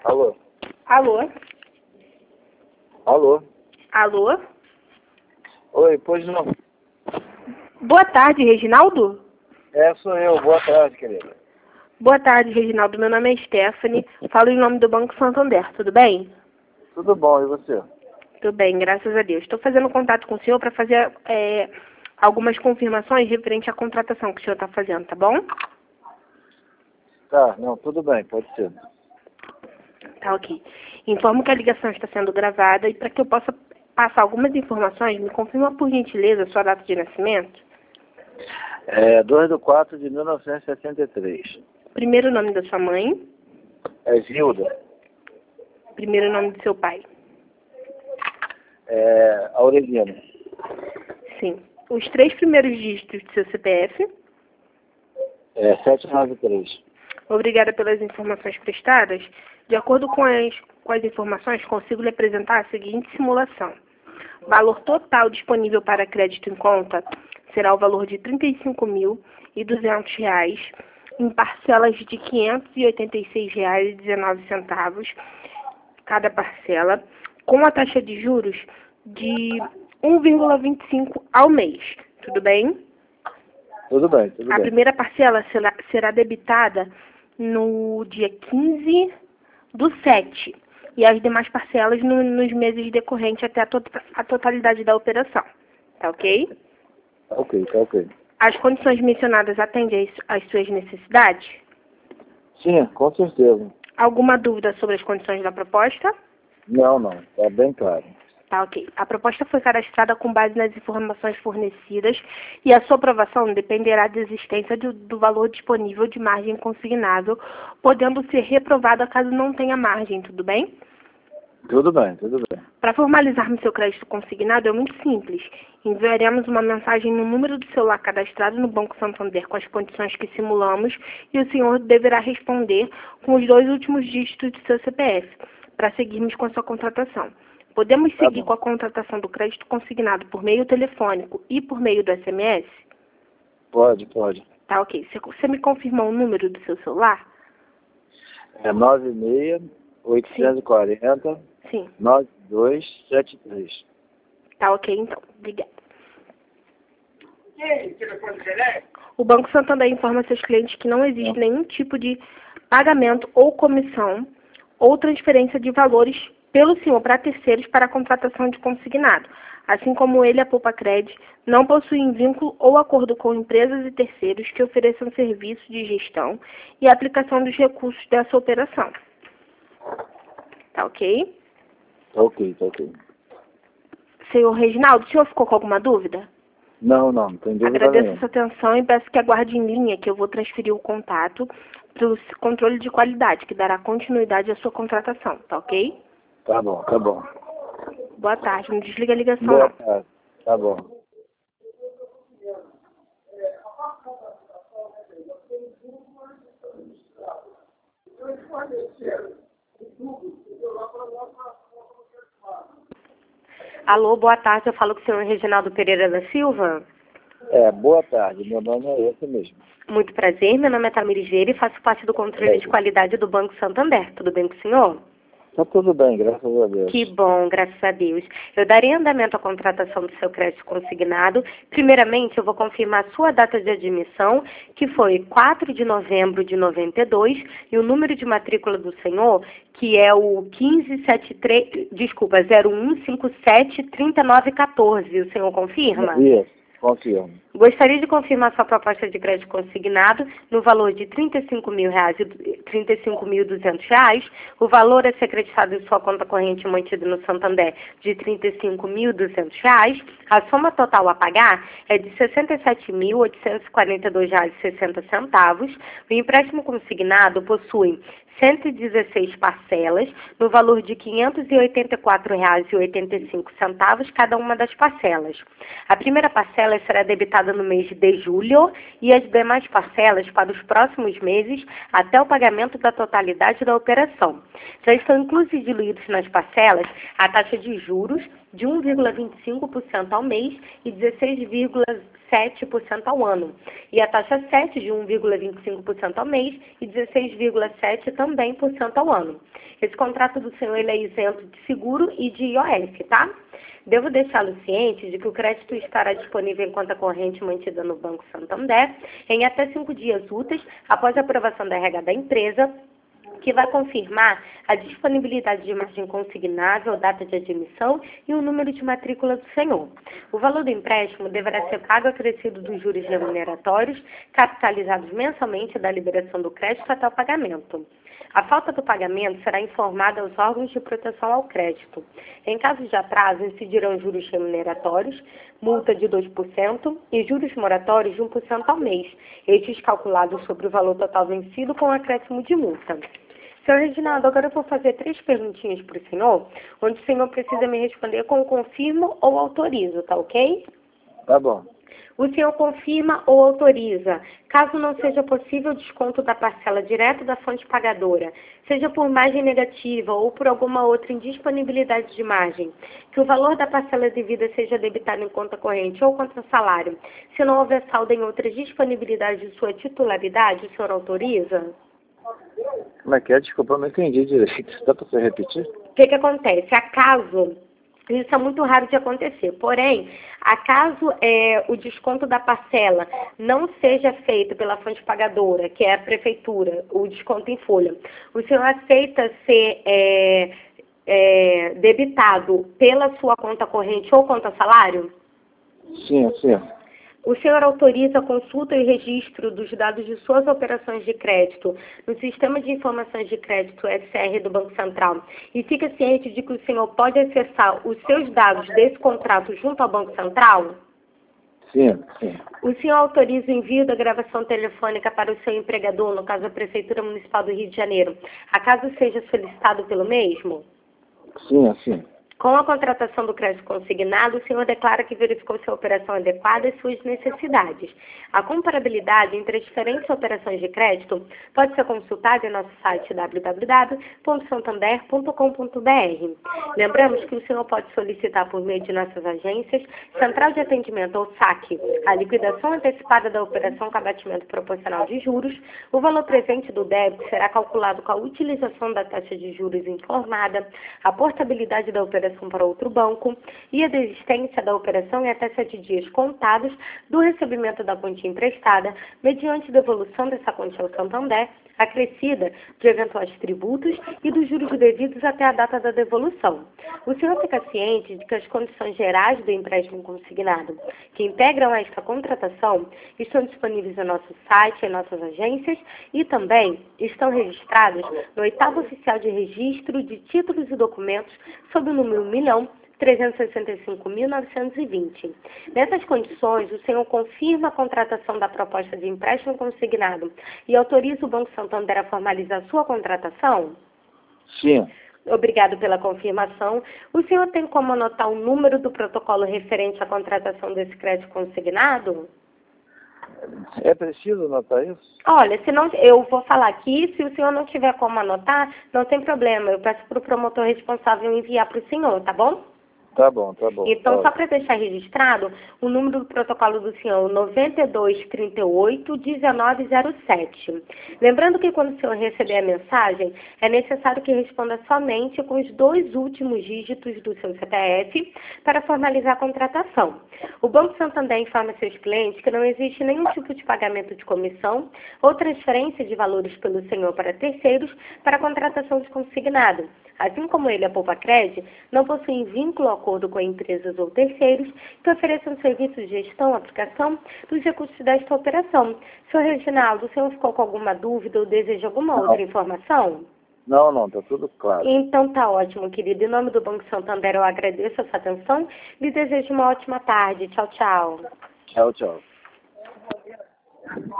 Alô? Alô? Alô? Alô? Oi, pois não. Boa tarde, Reginaldo? Sou eu. Boa tarde, querida. Boa tarde, Reginaldo. Meu nome é Stephanie. Falo em nome do Banco Santander. Tudo bem? Tudo bom, e você? Tudo bem, graças a Deus. Estou fazendo contato com o senhor para fazer algumas confirmações referente à contratação que o senhor está fazendo, tá bom? Tá, não, tudo bem, pode ser. Tá, ok. Informo que a ligação está sendo gravada e para que eu possa passar algumas informações, me confirma por gentileza a sua data de nascimento, 2/4/1973. primeiro nome da sua mãe, É Gilda. primeiro nome do seu pai. Aureliano. Sim. Os 3 primeiros dígitos do seu CPF. 793. Obrigada pelas informações prestadas. De acordo com as informações, consigo lhe apresentar a seguinte simulação. O valor total disponível para crédito em conta será o valor de R$ 35.200 em parcelas de R$ 586,19 cada parcela, com a taxa de juros de 1,25 ao mês. Tudo bem? Tudo bem, tudo A bem. primeira parcela será debitada no dia 15/7 e as demais parcelas nos meses decorrentes até a totalidade da operação. Tá ok? Tá ok. As condições mencionadas atendem às suas necessidades? Sim, com certeza. Alguma dúvida sobre as condições da proposta? Não, tá bem claro. Tá ok. A proposta foi cadastrada com base nas informações fornecidas e a sua aprovação dependerá da existência do valor disponível de margem consignável, podendo ser reprovada caso não tenha margem, tudo bem? Tudo bem. Para formalizarmos seu crédito consignado é muito simples. Enviaremos uma mensagem no número do celular cadastrado no Banco Santander com as condições que simulamos e o senhor deverá responder com os 2 últimos dígitos do seu CPF para seguirmos com a sua contratação. Podemos Tá seguir bom. com a contratação do crédito consignado por meio telefônico e por meio do SMS? Pode. Tá, ok. Você me confirma o número do seu celular? 96-840 Sim. 9273. Tá, ok, então. Obrigada. O Banco Santander informa seus clientes que não existe nenhum tipo de pagamento ou comissão ou transferência de valores pelo senhor para terceiros para a contratação de consignado. Assim como ele, a Poupacred, não possuem vínculo ou acordo com empresas e terceiros que ofereçam serviços de gestão e aplicação dos recursos dessa operação. Tá ok? Tá ok. Senhor Reginaldo, o senhor ficou com alguma dúvida? Não tem dúvida Agradeço nenhuma. a sua atenção e peço que aguarde em linha que eu vou transferir o contato para o controle de qualidade, que dará continuidade à sua contratação, tá ok? Tá bom. Boa tarde, não desliga a ligação Boa não. tarde. Tá bom. Alô, boa tarde, eu falo com o senhor Reginaldo Pereira da Silva. Boa tarde. Meu nome é esse mesmo. Muito prazer, meu nome é Tamires Vieira e faço parte do controle de qualidade do Banco Santander. Tudo bem com o senhor? Tá tudo bem, graças a Deus. Que bom, graças a Deus. Eu darei andamento à contratação do seu crédito consignado. Primeiramente, eu vou confirmar a sua data de admissão, que foi 4 de novembro de 92, e o número de matrícula do senhor, que é o 0157-3914. O senhor confirma? Isso, confirmo. Gostaria de confirmar sua proposta de crédito consignado no valor de R$ 35.200. O valor a ser acreditado em sua conta corrente mantida no Santander de R$ 35.200. A soma total a pagar é de R$ 67.842,60. O empréstimo consignado possui 116 parcelas, no valor de R$ 584,85 cada uma das parcelas. A primeira parcela será debitada no mês de julho e as demais parcelas para os próximos meses até o pagamento da totalidade da operação. Já estão incluídos nas parcelas a taxa de juros de 1,25% ao mês e 16,5% 7% ao ano. E a taxa 7 de 1,25% ao mês e 16,7% também por cento ao ano. Esse contrato do senhor ele é isento de seguro e de IOF, tá? Devo deixá-lo ciente de que o crédito estará disponível em conta corrente mantida no Banco Santander em até 5 dias úteis após a aprovação da RH da empresa, que vai confirmar a disponibilidade de margem consignável, data de admissão e o número de matrícula do senhor. O valor do empréstimo deverá ser pago acrescido dos juros remuneratórios, capitalizados mensalmente da liberação do crédito até o pagamento. A falta do pagamento será informada aos órgãos de proteção ao crédito. Em caso de atraso, incidirão juros remuneratórios, multa de 2% e juros moratórios de 1% ao mês, estes calculados sobre o valor total vencido com acréscimo de multa. Senhor Reginaldo, agora eu vou fazer 3 perguntinhas para o senhor, onde o senhor precisa me responder com confirmo ou autorizo, tá ok? Tá bom. O senhor confirma ou autoriza, caso não seja possível o desconto da parcela direto da fonte pagadora, seja por margem negativa ou por alguma outra indisponibilidade de margem, que o valor da parcela devida seja debitado em conta corrente ou contra salário, se não houver saldo em outras disponibilidades de sua titularidade, o senhor autoriza? Como é que é? Desculpa, eu não entendi direito. Dá para você repetir? O que acontece? Acaso, isso é muito raro de acontecer, porém, acaso o desconto da parcela não seja feito pela fonte pagadora, que é a prefeitura, o desconto em folha, o senhor aceita ser debitado pela sua conta corrente ou conta salário? Sim, sim. O senhor autoriza a consulta e registro dos dados de suas operações de crédito no Sistema de Informações de Crédito, SR, do Banco Central, e fica ciente de que o senhor pode acessar os seus dados desse contrato junto ao Banco Central? Sim, sim. O senhor autoriza o envio da gravação telefônica para o seu empregador, no caso a Prefeitura Municipal do Rio de Janeiro, acaso seja solicitado pelo mesmo? Sim, sim. Com a contratação do crédito consignado, o senhor declara que verificou se a operação é adequada às suas necessidades. A comparabilidade entre as diferentes operações de crédito pode ser consultada em nosso site www.santander.com.br. Lembramos que o senhor pode solicitar por meio de nossas agências, Central de Atendimento ou SAC, a liquidação antecipada da operação com abatimento proporcional de juros. O valor presente do débito será calculado com a utilização da taxa de juros informada, a portabilidade da operação para outro banco e a desistência da operação em até 7 dias contados do recebimento da quantia emprestada, mediante devolução dessa quantia ao Santander, acrescida de eventuais tributos e dos juros devidos até a data da devolução. O senhor fica ciente de que as condições gerais do empréstimo consignado, que integram esta contratação, estão disponíveis no nosso site, em nossas agências e também estão registradas no 8º Oficial de Registro de Títulos e Documentos sob o número 1.365.920. Nessas condições, o senhor confirma a contratação da proposta de empréstimo consignado e autoriza o Banco Santander a formalizar sua contratação? Sim. Obrigado pela confirmação. O senhor tem como anotar o número do protocolo referente à contratação desse crédito consignado? É preciso anotar isso? Olha, se não, eu vou falar aqui, se o senhor não tiver como anotar, não tem problema. Eu peço para o promotor responsável enviar para o senhor, tá bom? Tá bom, tá bom. Então, só para deixar registrado, o número do protocolo do senhor é 9238-1907. Lembrando que quando o senhor receber a mensagem, é necessário que responda somente com os 2 últimos dígitos do seu CPF para formalizar a contratação. O Banco Santander informa seus clientes que não existe nenhum tipo de pagamento de comissão ou transferência de valores pelo senhor para terceiros para a contratação de consignado. Assim como ele, a Poupacred, não possui vínculo ou acordo com empresas ou terceiros que ofereçam serviços de gestão, aplicação dos recursos desta operação. Senhor Reginaldo, o senhor ficou com alguma dúvida ou deseja alguma outra informação? Não, tá tudo claro. Então tá ótimo, querido. Em nome do Banco Santander, eu agradeço a sua atenção e lhe desejo uma ótima tarde. Tchau, tchau. Tchau, tchau.